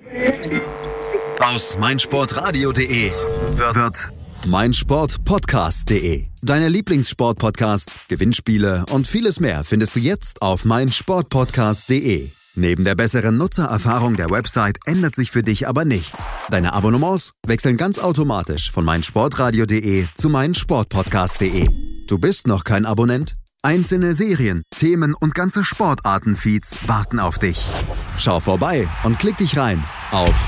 Aus meinsportradio.de wird meinsportpodcast.de. Deine Lieblingssportpodcasts, Gewinnspiele und vieles mehr findest du jetzt auf meinsportpodcast.de. Neben der besseren Nutzererfahrung der Website ändert sich für dich aber nichts. Deine Abonnements wechseln ganz automatisch von meinsportradio.de zu meinsportpodcast.de. Du bist noch kein Abonnent? Einzelne Serien, Themen und ganze Sportarten-Feeds warten auf dich. Schau vorbei und klick dich rein auf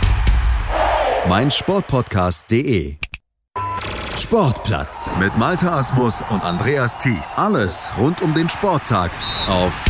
meinsportpodcast.de. Sportplatz mit Malte Asmus und Andreas Thies. Alles rund um den Sporttag auf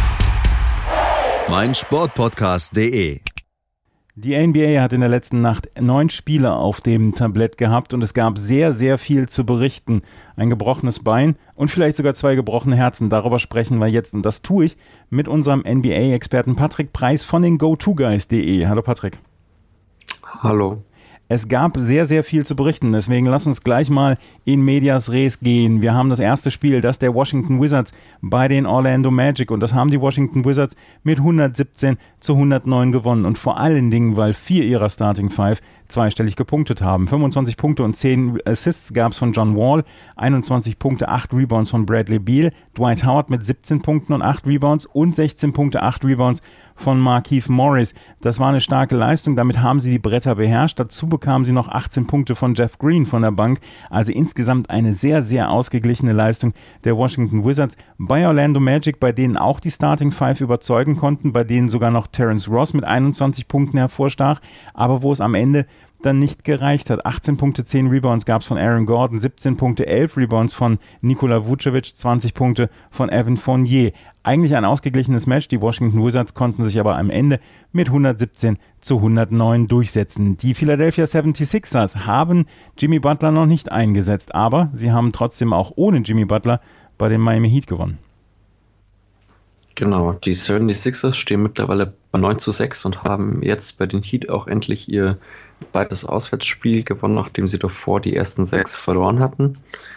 meinsportpodcast.de. Die NBA hat in der letzten Nacht 9 Spiele auf dem Tablett gehabt und es gab sehr, sehr viel zu berichten. Ein gebrochenes Bein und vielleicht sogar 2 gebrochene Herzen. Darüber sprechen wir jetzt und das tue ich mit unserem NBA-Experten Patrick Preis von den GoToGuys.de. Hallo Patrick. Hallo. Es gab sehr, sehr viel zu berichten, deswegen lass uns gleich mal in medias res gehen. Wir haben das erste Spiel, das der Washington Wizards bei den Orlando Magic, und das haben die Washington Wizards mit 117-109 gewonnen und vor allen Dingen, weil 4 ihrer Starting Five zweistellig gepunktet haben. 25 Punkte und 10 Assists gab es von John Wall, 21 Punkte, 8 Rebounds von Bradley Beal, Dwight Howard mit 17 Punkten und 8 Rebounds und 16 Punkte, 8 Rebounds von Markieff Morris. Das war eine starke Leistung, damit haben sie die Bretter beherrscht. Dazu bekamen sie noch 18 Punkte von Jeff Green von der Bank. Also insgesamt eine sehr, sehr ausgeglichene Leistung der Washington Wizards bei Orlando Magic, bei denen auch die Starting Five überzeugen konnten, bei denen sogar noch Terrence Ross mit 21 Punkten hervorstach, aber wo es am Ende dann nicht gereicht hat. 18 Punkte, 10 Rebounds gab es von Aaron Gordon, 17 Punkte, 11 Rebounds von Nikola Vucevic, 20 Punkte von Evan Fournier. Eigentlich ein ausgeglichenes Match. Die Washington Wizards konnten sich aber am Ende mit 117-109 durchsetzen. Die Philadelphia 76ers haben Jimmy Butler noch nicht eingesetzt, aber sie haben trotzdem auch ohne Jimmy Butler bei den Miami Heat gewonnen. Genau, die 76ers stehen mittlerweile bei 9-6 und haben jetzt bei den Heat auch endlich ihr zweites Auswärtsspiel gewonnen, nachdem sie davor die ersten 6 verloren hatten.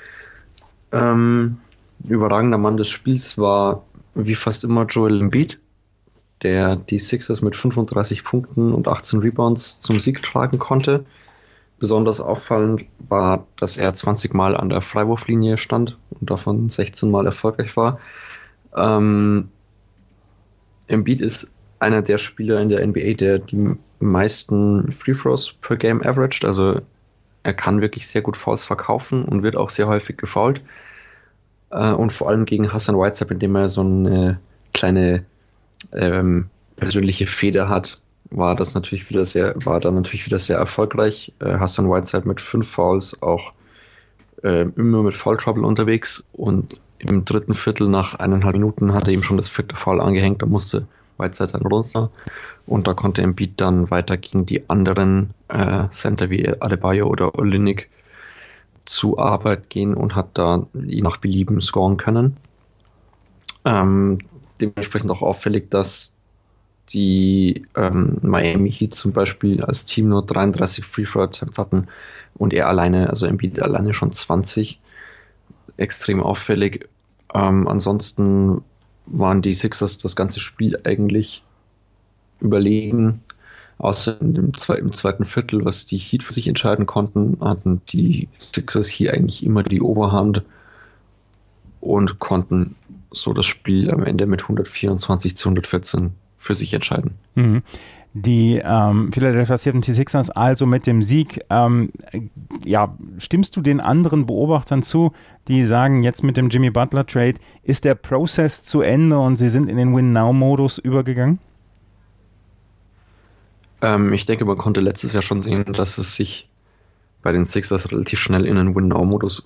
Überragender Mann des Spiels war wie fast immer Joel Embiid, der die Sixers mit 35 Punkten und 18 Rebounds zum Sieg tragen konnte. Besonders auffallend war, dass er 20 Mal an der Freiwurflinie stand und davon 16 Mal erfolgreich war. Embiid ist einer der Spieler in der NBA, der die meisten Free Throws per Game averaged. Also er kann wirklich sehr gut Fouls verkaufen und wird auch sehr häufig gefoult. Und vor allem gegen Hassan Whiteside, mit dem er so eine kleine persönliche Fehde hat, war da natürlich wieder sehr erfolgreich. Hassan Whiteside mit 5 Fouls, auch immer mit Foul Trouble unterwegs, und im dritten Viertel nach 1,5 Minuten hat er ihm schon das 4. Foul angehängt, da musste Whiteside dann runter und da konnte Embiid dann weiter gegen die anderen Center wie Adebayo oder Olynyk zu Arbeit gehen und hat da je nach Belieben scoren können. Dementsprechend auch auffällig, dass die Miami Heat zum Beispiel als Team nur 33 Free-Throw-Attempts hatten und er alleine, also Embiid alleine schon 20. Extrem auffällig. Ansonsten waren die Sixers das ganze Spiel eigentlich überlegen. Außer im zweiten Viertel, was die Heat für sich entscheiden konnten, hatten die Sixers hier eigentlich immer die Oberhand und konnten so das Spiel am Ende mit 124-114 für sich entscheiden. Mhm. Die Philadelphia 76ers also mit dem Sieg. Stimmst du den anderen Beobachtern zu, die sagen, jetzt mit dem Jimmy Butler Trade ist der Prozess zu Ende und sie sind in den Win-Now-Modus übergegangen? Ich denke, man konnte letztes Jahr schon sehen, dass es sich bei den Sixers relativ schnell in den Win-Now-Modus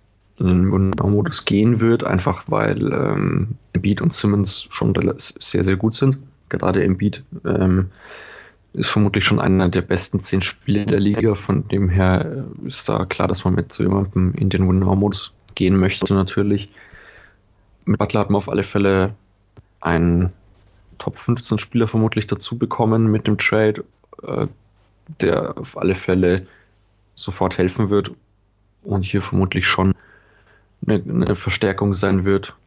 gehen wird, einfach weil Embiid und Simmons schon sehr, sehr gut sind. Gerade Embiid ist vermutlich schon einer der besten 10 Spieler der Liga. Von dem her ist da klar, dass man mit so jemandem in den Win-Now-Modus gehen möchte natürlich. Mit Butler hat man auf alle Fälle einen Top-15-Spieler vermutlich dazu bekommen mit dem Trade, der auf alle Fälle sofort helfen wird und hier vermutlich schon eine Verstärkung sein wird.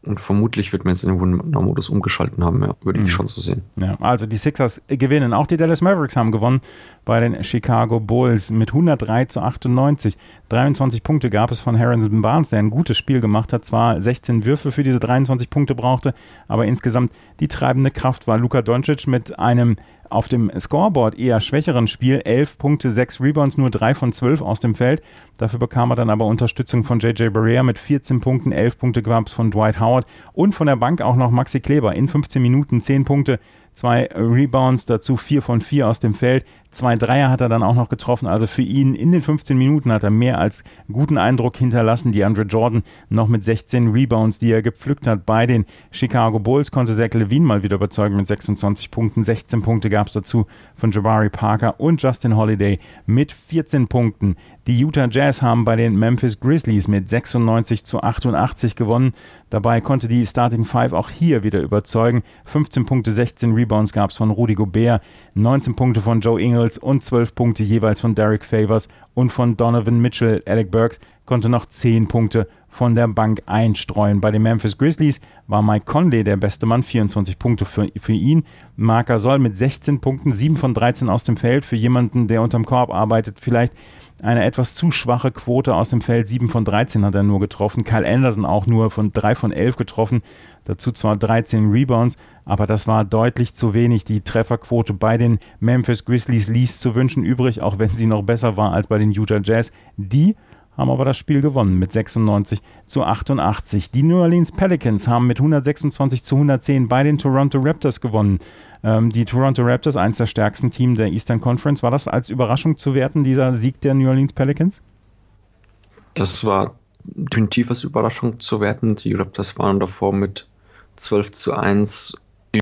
Und vermutlich wird man jetzt in den Winner-Modus umgeschalten haben, ja, würde ich schon so sehen. Ja, also die Sixers gewinnen. Auch die Dallas Mavericks haben gewonnen bei den Chicago Bulls mit 103-98. 23 Punkte gab es von Harrison Barnes, der ein gutes Spiel gemacht hat. Zwar 16 Würfe für diese 23 Punkte brauchte, aber insgesamt die treibende Kraft war Luka Doncic mit einem auf dem Scoreboard eher schwächeren Spiel, 11 Punkte, 6 Rebounds, nur 3 von 12 aus dem Feld. Dafür bekam er dann aber Unterstützung von JJ Barea mit 14 Punkten, 11 Punkte gab es von Dwight Howard und von der Bank auch noch Maxi Kleber in 15 Minuten, 10 Punkte, 2 Rebounds, dazu 4 von 4 aus dem Feld. 2 Dreier hat er dann auch noch getroffen, also für ihn in den 15 Minuten hat er mehr als guten Eindruck hinterlassen. DeAndre Jordan noch mit 16 Rebounds, die er gepflückt hat bei den Chicago Bulls, konnte Zach LaVine mal wieder überzeugen mit 26 Punkten. 16 Punkte gab es dazu von Jabari Parker und Justin Holiday mit 14 Punkten. Die Utah Jazz haben bei den Memphis Grizzlies mit 96-88 gewonnen. Dabei konnte die Starting Five auch hier wieder überzeugen. 15 Punkte, 16 Rebounds gab es von Rudy Gobert, 19 Punkte von Joe Ingles und 12 Punkte jeweils von Derek Favors und von Donovan Mitchell. Alec Burks konnte noch 10 Punkte von der Bank einstreuen. Bei den Memphis Grizzlies war Mike Conley der beste Mann, 24 Punkte für ihn. Marc Gasol mit 16 Punkten, 7 von 13 aus dem Feld. Für jemanden, der unterm Korb arbeitet, vielleicht eine etwas zu schwache Quote aus dem Feld. 7 von 13 hat er nur getroffen. Kyle Anderson auch nur von 3 von 11 getroffen. Dazu zwar 13 Rebounds, aber das war deutlich zu wenig. Die Trefferquote bei den Memphis Grizzlies ließ zu wünschen übrig, auch wenn sie noch besser war als bei den Utah Jazz. Die haben aber das Spiel gewonnen mit 96-88. Die New Orleans Pelicans haben mit 126-110 bei den Toronto Raptors gewonnen. Die Toronto Raptors, eins der stärksten Teams der Eastern Conference. War das als Überraschung zu werten, dieser Sieg der New Orleans Pelicans? Das war definitiv als Überraschung zu werten. Die Raptors waren davor mit 12-1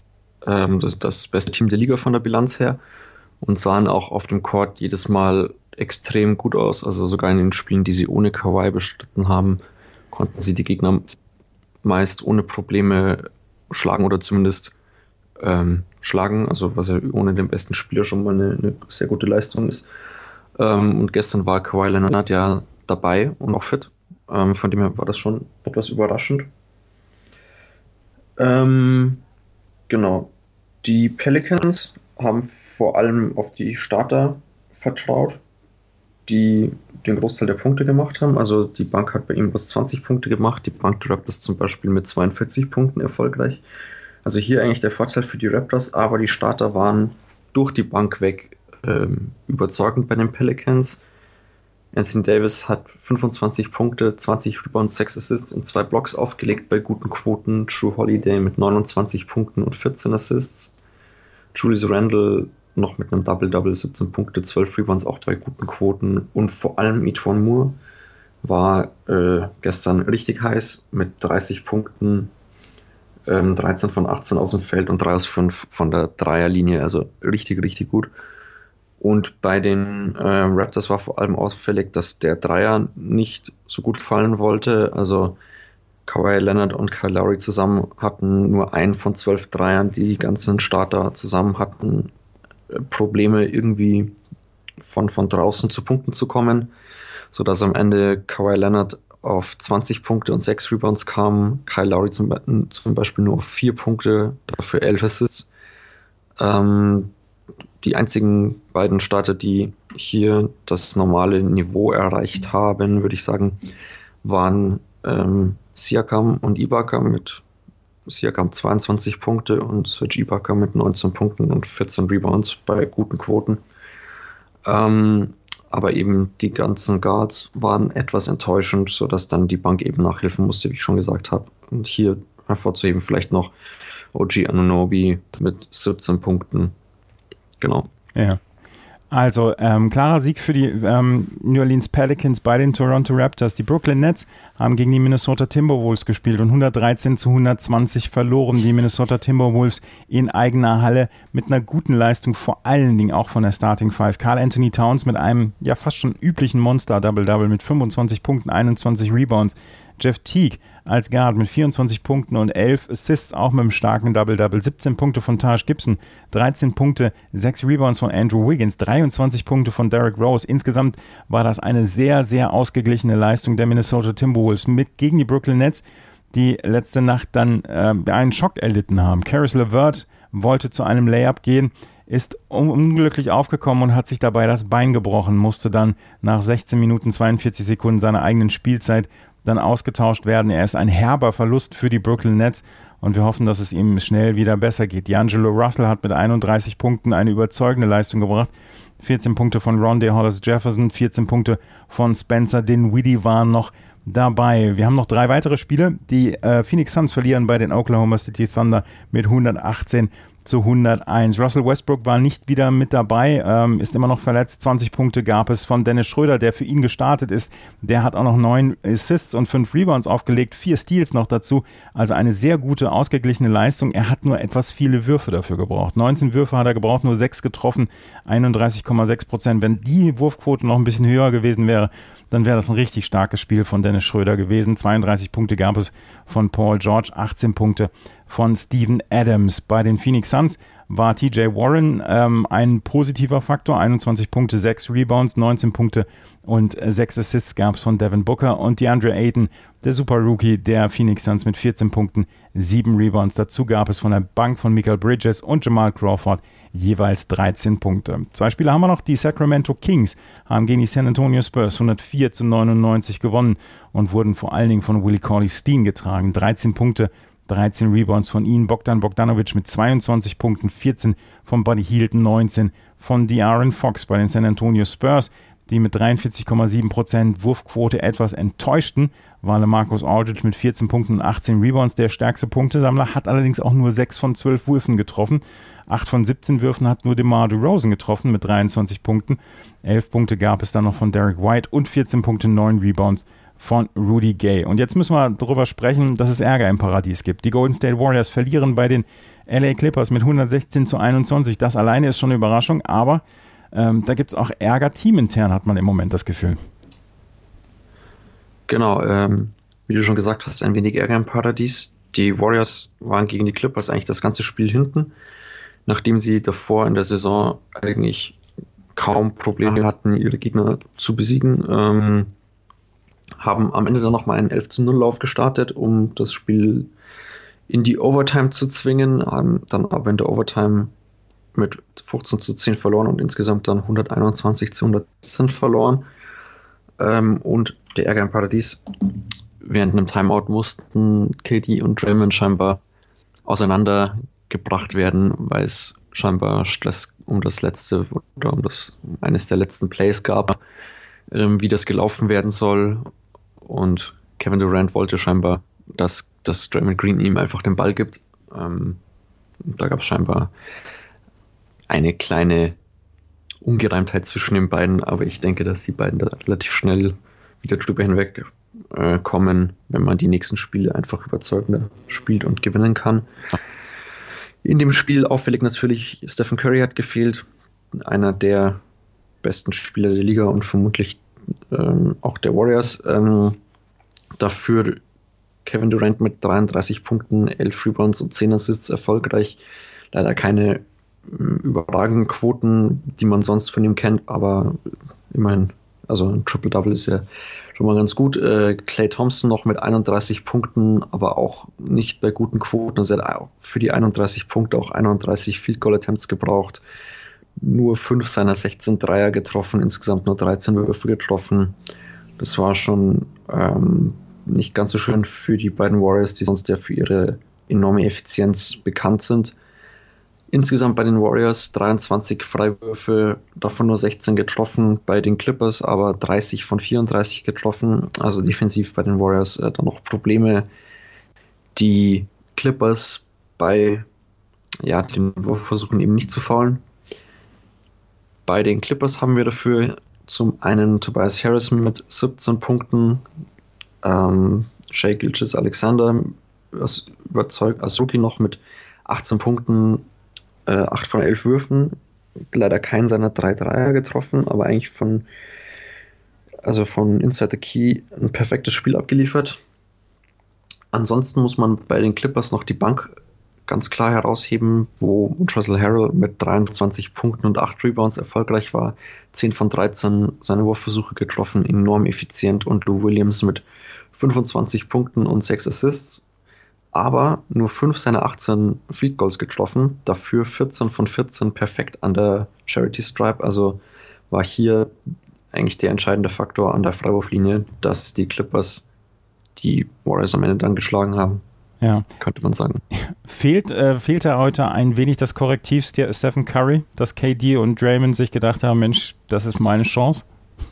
das beste Team der Liga von der Bilanz her und sahen auch auf dem Court jedes Mal extrem gut aus. Also sogar in den Spielen, die sie ohne Kawhi bestritten haben, konnten sie die Gegner meist ohne Probleme schlagen oder zumindest schlagen, also was ja ohne den besten Spieler schon mal eine sehr gute Leistung ist. Und gestern war Kawhi Leonard ja dabei und auch fit. Von dem her war das schon etwas überraschend. Genau. Die Pelicans haben vor allem auf die Starter vertraut, die den Großteil der Punkte gemacht haben. Also die Bank hat bei ihm bloß 20 Punkte gemacht, die Bank der Raptors zum Beispiel mit 42 Punkten erfolgreich. Also hier eigentlich der Vorteil für die Raptors, aber die Starter waren durch die Bank weg überzeugend bei den Pelicans. Anthony Davis hat 25 Punkte, 20 Rebounds, 6 Assists und 2 Blocks aufgelegt bei guten Quoten. Drew Holiday mit 29 Punkten und 14 Assists. Julius Randle noch mit einem Double-Double, 17 Punkte, 12 Rebounds, auch bei guten Quoten. Und vor allem E'Twaun Moore war gestern richtig heiß mit 30 Punkten, 13 von 18 aus dem Feld und 3 aus 5 von der Dreierlinie, also richtig, richtig gut. Und bei den Raptors war vor allem auffällig, dass der Dreier nicht so gut fallen wollte. Also Kawhi Leonard und Kyle Lowry zusammen hatten nur einen von 12 Dreiern. Die ganzen Starter zusammen hatten Probleme, irgendwie von draußen zu Punkten zu kommen, sodass am Ende Kawhi Leonard auf 20 Punkte und 6 Rebounds kam. Kyle Lowry zum Beispiel nur auf 4 Punkte, dafür 11 Assists. Die einzigen beiden Starter, die hier das normale Niveau erreicht haben, würde ich sagen, waren Siakam und Ibaka mit Siakam 22 Punkte und Serge Ibaka mit 19 Punkten und 14 Rebounds bei guten Quoten. Aber eben die ganzen Guards waren etwas enttäuschend, sodass dann die Bank eben nachhelfen musste, wie ich schon gesagt habe. Und hier hervorzuheben vielleicht noch OG Anunoby mit 17 Punkten. Genau. Ja. Also, klarer Sieg für die New Orleans Pelicans bei den Toronto Raptors. Die Brooklyn Nets haben gegen die Minnesota Timberwolves gespielt und 113-120 verloren. Die Minnesota Timberwolves in eigener Halle mit einer guten Leistung, vor allen Dingen auch von der Starting Five. Karl Anthony Towns mit einem ja fast schon üblichen Monster-Double-Double mit 25 Punkten, 21 Rebounds. Jeff Teague als Guard mit 24 Punkten und 11 Assists, auch mit einem starken Double-Double. 17 Punkte von Taj Gibson, 13 Punkte, 6 Rebounds von Andrew Wiggins, 23 Punkte von Derrick Rose. Insgesamt war das eine sehr, sehr ausgeglichene Leistung der Minnesota Timberwolves gegen die Brooklyn Nets, die letzte Nacht dann einen Schock erlitten haben. Caris LeVert wollte zu einem Layup gehen, ist unglücklich aufgekommen und hat sich dabei das Bein gebrochen, musste dann nach 16 Minuten 42 Sekunden seiner eigenen Spielzeit dann ausgetauscht werden. Er ist ein herber Verlust für die Brooklyn Nets und wir hoffen, dass es ihm schnell wieder besser geht. D'Angelo Russell hat mit 31 Punkten eine überzeugende Leistung gebracht. 14 Punkte von Rondé Hollis-Jefferson, 14 Punkte von Spencer Dinwiddie waren noch dabei. Wir haben noch 3 weitere Spiele. Die Phoenix Suns verlieren bei den Oklahoma City Thunder mit 118-101. Russell Westbrook war nicht wieder mit dabei, ist immer noch verletzt. 20 Punkte gab es von Dennis Schröder, der für ihn gestartet ist. Der hat auch noch 9 Assists und 5 Rebounds aufgelegt, 4 Steals noch dazu. Also eine sehr gute, ausgeglichene Leistung. Er hat nur etwas viele Würfe dafür gebraucht. 19 Würfe hat er gebraucht, nur 6 getroffen, 31,6%. Wenn die Wurfquote noch ein bisschen höher gewesen wäre, dann wäre das ein richtig starkes Spiel von Dennis Schröder gewesen. 32 Punkte gab es von Paul George, 18 Punkte von Steven Adams. Bei den Phoenix Suns war TJ Warren ein positiver Faktor. 21 Punkte, 6 Rebounds, 19 Punkte und 6 Assists gab es von Devin Booker. Und DeAndre Ayton, der Super-Rookie der Phoenix Suns mit 14 Punkten, 7 Rebounds. Dazu gab es von der Bank von Mikal Bridges und Jamal Crawford jeweils 13 Punkte. 2 Spieler haben wir noch. Die Sacramento Kings haben gegen die San Antonio Spurs 104-99 gewonnen und wurden vor allen Dingen von Willie Cauley-Stein getragen. 13 Punkte, 13 Rebounds von ihnen. Bogdan Bogdanovic mit 22 Punkten, 14 von Buddy Hield, 19 von De'Aaron Fox bei den San Antonio Spurs, die mit 43,7% Wurfquote etwas enttäuschten, war LaMarcus Aldridge mit 14 Punkten und 18 Rebounds der stärkste Punktesammler, hat allerdings auch nur 6 von 12 Würfen getroffen. 8 von 17 Würfen hat nur DeMar DeRozan getroffen mit 23 Punkten. 11 Punkte gab es dann noch von Derek White und 14 Punkte, 9 Rebounds von Rudy Gay. Und jetzt müssen wir darüber sprechen, dass es Ärger im Paradies gibt. Die Golden State Warriors verlieren bei den LA Clippers mit 116-21. Das alleine ist schon eine Überraschung, aber da gibt es auch Ärger teamintern, hat man im Moment das Gefühl. Genau, wie du schon gesagt hast, ein wenig Ärger im Paradies. Die Warriors waren gegen die Clippers eigentlich das ganze Spiel hinten, nachdem sie davor in der Saison eigentlich kaum Probleme hatten, ihre Gegner zu besiegen. Haben am Ende dann nochmal einen 11-0-Lauf gestartet, um das Spiel in die Overtime zu zwingen, haben dann aber in der Overtime mit 15-10 verloren und insgesamt dann 121-110 verloren. Und der Ärger im Paradies, während einem Timeout mussten KD und Draymond scheinbar auseinandergebracht werden, weil es scheinbar Stress um das letzte oder eines der letzten Plays gab, wie das gelaufen werden soll. Und Kevin Durant wollte scheinbar, dass Draymond Green ihm einfach den Ball gibt. Da gab es scheinbar eine kleine Ungereimtheit zwischen den beiden, aber ich denke, dass die beiden da relativ schnell wieder drüber hinweg kommen, wenn man die nächsten Spiele einfach überzeugender spielt und gewinnen kann. In dem Spiel auffällig natürlich, Stephen Curry hat gefehlt, einer der besten Spieler der Liga und vermutlich auch der Warriors. Dafür Kevin Durant mit 33 Punkten, 11 Rebounds und 10 Assists erfolgreich. Leider keine überragenden Quoten, die man sonst von ihm kennt, aber immerhin, also ein Triple-Double ist ja schon mal ganz gut. Klay Thompson noch mit 31 Punkten, aber auch nicht bei guten Quoten. Also er hat für die 31 Punkte auch 31 Field Goal Attempts gebraucht. Nur 5 seiner 16 Dreier getroffen, insgesamt nur 13 Würfe getroffen. Das war schon nicht ganz so schön für die beiden Warriors, die sonst ja für ihre enorme Effizienz bekannt sind. Insgesamt bei den Warriors 23 Freiwürfe, davon nur 16 getroffen, bei den Clippers aber 30 von 34 getroffen. Also defensiv bei den Warriors dann noch Probleme. Die Clippers bei den Wurfversuchen eben nicht zu foulen. Bei den Clippers haben wir dafür zum einen Tobias Harris mit 17 Punkten, Shai Gilgeous-Alexander überzeugt als Rookie noch mit 18 Punkten, 8 von 11 Würfen, leider keinen seiner 3 Dreier getroffen, aber eigentlich von Inside the Key ein perfektes Spiel abgeliefert. Ansonsten muss man bei den Clippers noch die Bank ganz klar herausheben, wo Montrezl Harrell mit 23 Punkten und 8 Rebounds erfolgreich war. 10 von 13 seine Wurfversuche getroffen, enorm effizient, und Lou Williams mit 25 Punkten und 6 Assists, aber nur 5 seiner 18 Field Goals getroffen, dafür 14 von 14 perfekt an der Charity Stripe, also war hier eigentlich der entscheidende Faktor an der Freiwurflinie, dass die Clippers die Warriors am Ende dann geschlagen haben. Ja. Könnte man sagen. Fehlte heute ein wenig das Korrektiv Stephen Curry, dass KD und Draymond sich gedacht haben, Mensch, das ist meine Chance?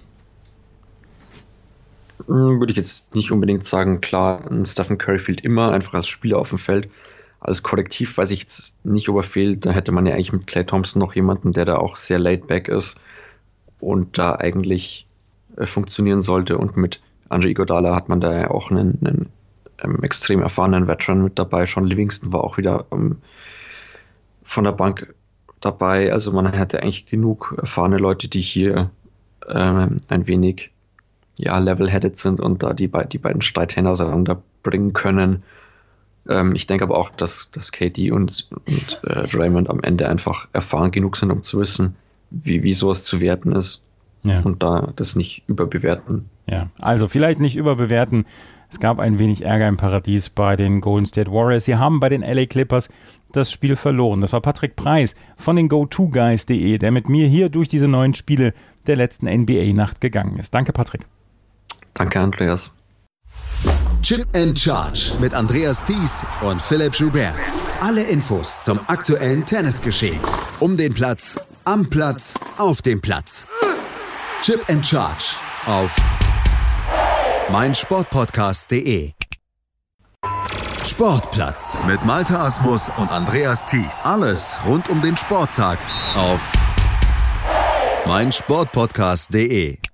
Würde ich jetzt nicht unbedingt sagen. Klar, Stephen Curry fehlt immer, einfach als Spieler auf dem Feld. Als Korrektiv weiß ich jetzt nicht, ob er fehlt. Da hätte man ja eigentlich mit Klay Thompson noch jemanden, der da auch sehr laid back ist und da eigentlich funktionieren sollte. Und mit Andre Iguodala hat man da ja auch einen extrem erfahrenen Veteran mit dabei. Sean Livingston war auch wieder von der Bank dabei. Also man hatte eigentlich genug erfahrene Leute, die hier ein wenig level-headed sind und da die beiden Streithähne auseinanderbringen können. Ich denke aber auch, dass KD und Draymond am Ende einfach erfahren genug sind, um zu wissen, wie sowas zu werten ist. Ja. Und da das nicht überbewerten. Ja, also vielleicht nicht überbewerten. Es gab ein wenig Ärger im Paradies bei den Golden State Warriors. Sie haben bei den LA Clippers das Spiel verloren. Das war Patrick Preis von den GoToGuys.de, der mit mir hier durch diese 9 Spiele der letzten NBA-Nacht gegangen ist. Danke, Patrick. Danke, Andreas. Chip and Charge mit Andreas Thies und Philipp Joubert. Alle Infos zum aktuellen Tennisgeschehen. Um den Platz, am Platz, auf dem Platz. Chip and Charge auf meinsportpodcast.de. Sportplatz mit Malte Asmus und Andreas Thies. Alles rund um den Sporttag auf meinsportpodcast.de.